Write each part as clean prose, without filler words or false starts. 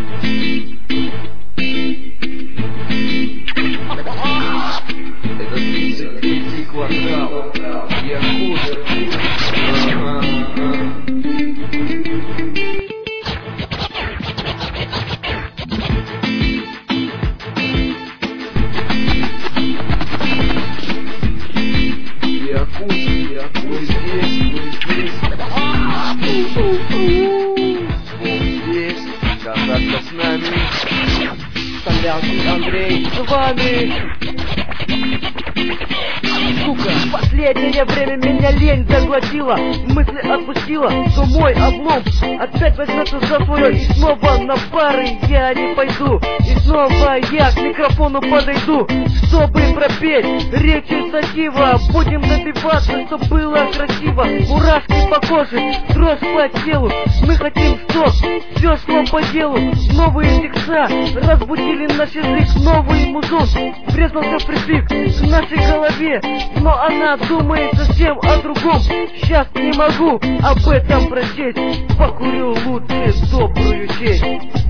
Это 33-й квартал. Я хуже. Вы здесь. Здесь. Казаться с нами. Солянский Андрей с вами. Сука, в последнее время меня лень заглотила, мысли отпустила, что мой облом опять возьмется за свое. И снова на пары я не пойду, и снова я к микрофону подойду, чтобы пропеть речи сатива. Будем добиваться, чтоб было красиво, мурашки по коже, дрожь по телу. Мы хотим, чтоб все шло по делу. Новые текста разбудили наш язык, новый музон врезался впритык к нашей голове, но она думает совсем о другом. Сейчас не могу об этом прочесть, покурю лучше добрую честь.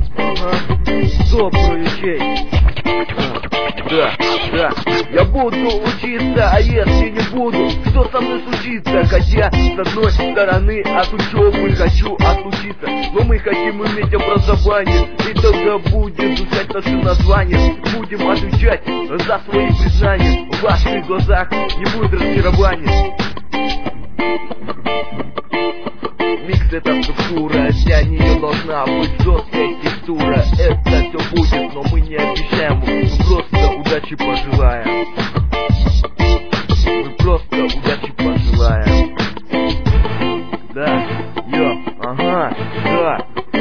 Добрую честь. Да, я буду учиться, а если не буду, что со мной случится? Хотя, с одной стороны, от учебы хочу отлучиться, но мы хотим иметь образование, и тогда будет звучать наше название. Будем отвечать за свои признания, в ваших глазах не будет разочарования. Микс — это структура, для нее должна быть жесткая текстура. Это все будет, но мы не обещаем, мы просто удачи пожелаем. Мы просто удачи пожелаем. Да, ага, да.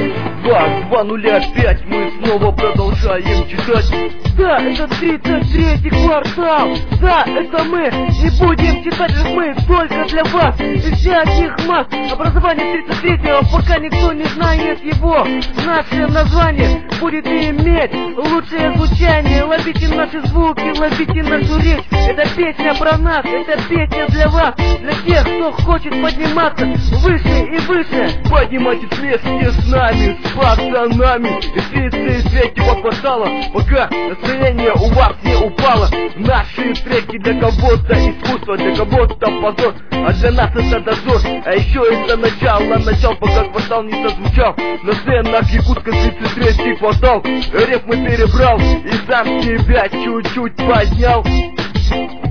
2:05, мы снова продолжаем читать. Да, это 33-й квартал. Да, это мы. Не будем читать же мы только для вас и всяких масс. Образование 33-го, пока никто не знает его. Наше название будет иметь лучшее звучание. Ловите наши звуки, ловите нашу речь. Это песня про нас, это песня для вас, для тех, кто хочет подниматься выше и выше. Поднимайтесь вместе с нами, с пацанами из 33-го квартала, пока настроение у вас не упало. Наши треки для кого-то искусство, для кого-то позор, а для нас это дозор. А еще это начал, пока квартал не созвучал. На сценах Якутска 33-й квартал. Реф мы перебрал и сам себя чуть-чуть поднял.